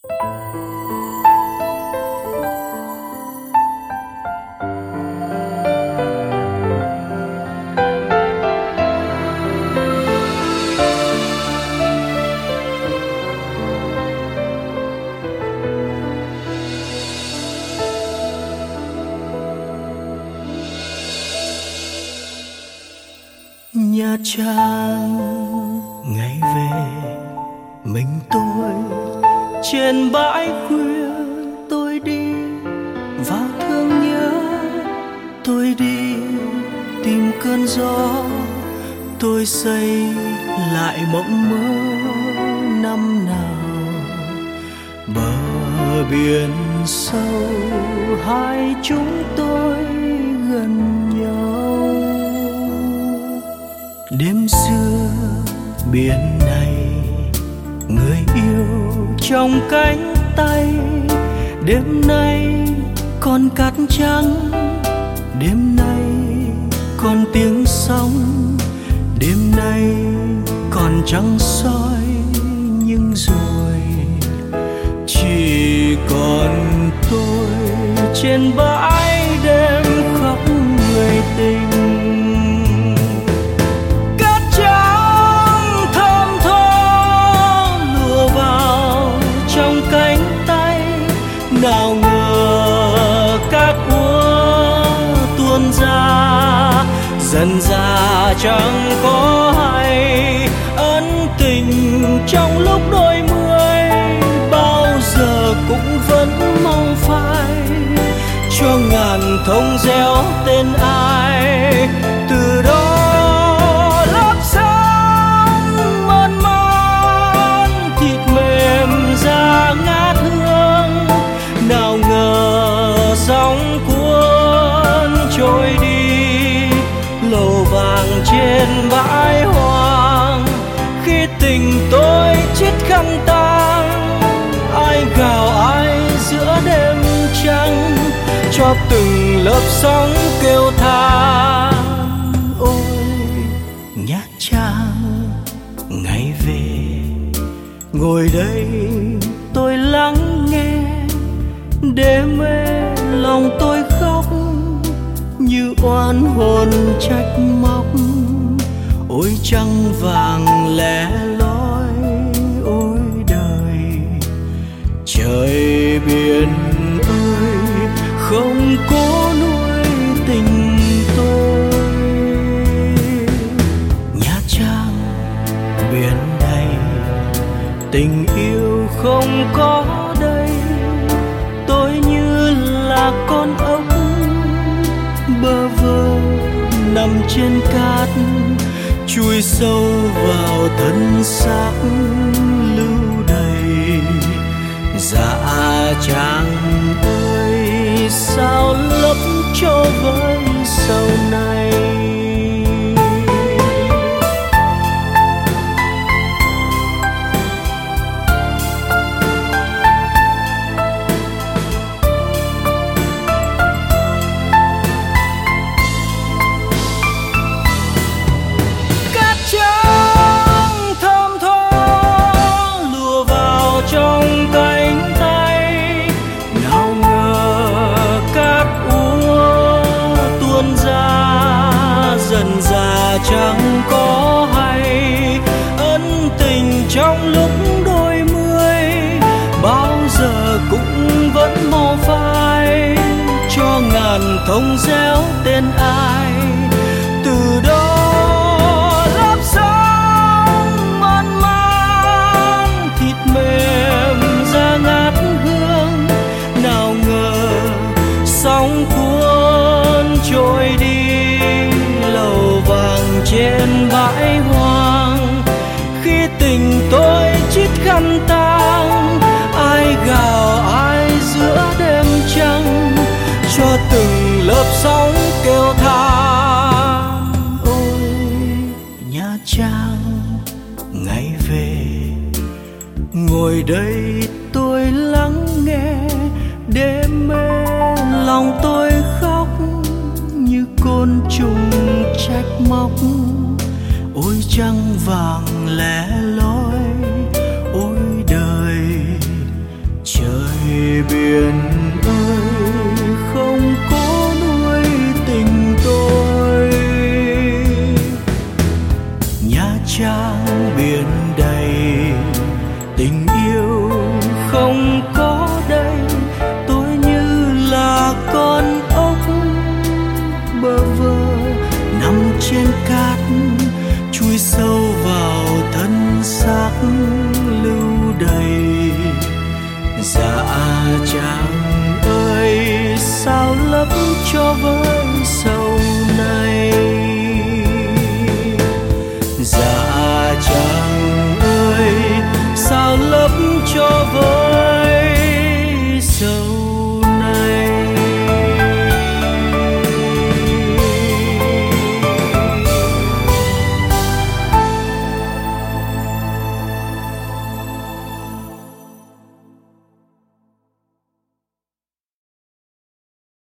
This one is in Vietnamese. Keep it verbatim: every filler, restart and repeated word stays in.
Nha Trang ngày về mình tôi trên bãi khuya, tôi đi vào thương nhớ, tôi đi tìm cơn gió, tôi xây lại mộng mơ năm nào. Bờ biển sâu hai chúng tôi gần nhau. Đêm xưa biển này, người yêu trong cánh tay. Đêm nay còn cát trắng, đêm nay còn tiếng sóng, đêm nay còn trăng soi. Nhưng rồi chỉ còn tôi trên bãi đêm khóc người tình. Nào ngờ cát úa tuôn ra, dần ra chẳng có hay. Ân tình trong lúc đôi mươi bao giờ cũng vẫn mong phai, cho ngàn thông réo tên ai. Từ đó lớp sáng mơn man, thịt mềm da ngát hương. Nào ngờ sóng cuốn trôi đi, lầu vàng trên bãi hoang. Khi tình tôi chiết khăn tang, ai gào ai giữa đêm trăng, cho từng lớp sóng kêu than. Ôi Nha Trang ngày về, ngồi đây tôi lắng nghe. Đêm mê lòng tôi khóc như oan hồn trách móc. Ôi trăng vàng lẻ loi, ôi đời trời biển ơi, không cố nuôi tình tôi. Nha Trang biển này, tình yêu không có đây. Tôi như là con ốc bơ vơ nằm trên cát, chui sâu vào thân xác lưu đầy. Dạ chàng ơi, sao lấp cho với sau này. Chẳng có hay ân tình trong lúc đôi mươi bao giờ cũng vẫn mò phai, cho ngàn thông réo tên ai. Từ đó lớp sáng man man, thịt mềm da ngát hương. Nào ngờ sóng cuốn trôi đi, lầu vàng trên bãi hoang. Khi tình tôi chiết khăn tang, ai gào ai giữa đêm trăng, cho từng lớp sóng kêu than. Ôi Nha Trang ngày về, ngồi đây tôi lắng nghe. Đêm mê lòng tôi khóc như côn trùng trách móc. Ôi trăng vàng lẻ loi, ôi đời biển ơi không cố nuối tình tôi. Nha Trang biển đầy tình yêu không có đây, tôi như là con ốc bơ vơ nằm trên cát chui sâu vào thân xác.